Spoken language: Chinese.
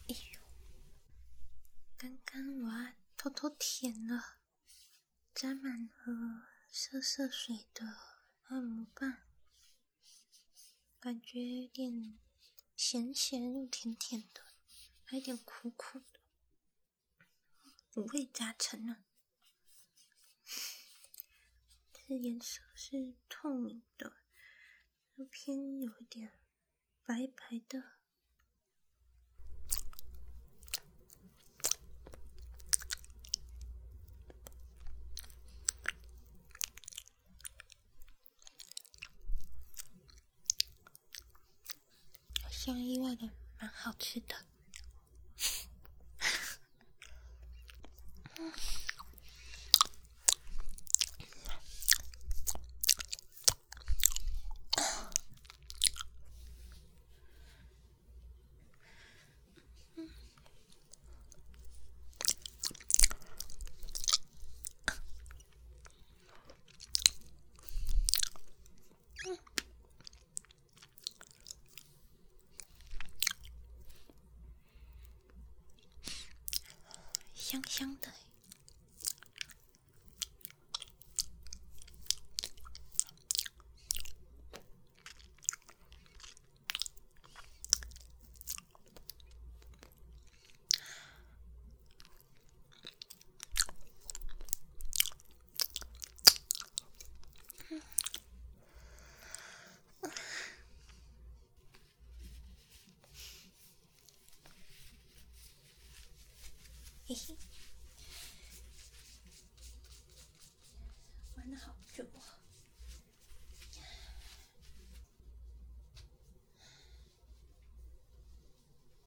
哎呦，刚刚我偷偷舔了沾满了色水的按摩棒，感觉有点咸又甜的，还有点苦的，五味杂陈呢。这颜色是透明的，又偏有一点白的。好像意外的蛮好吃的。香香的。嘿嘿，玩得好久啊。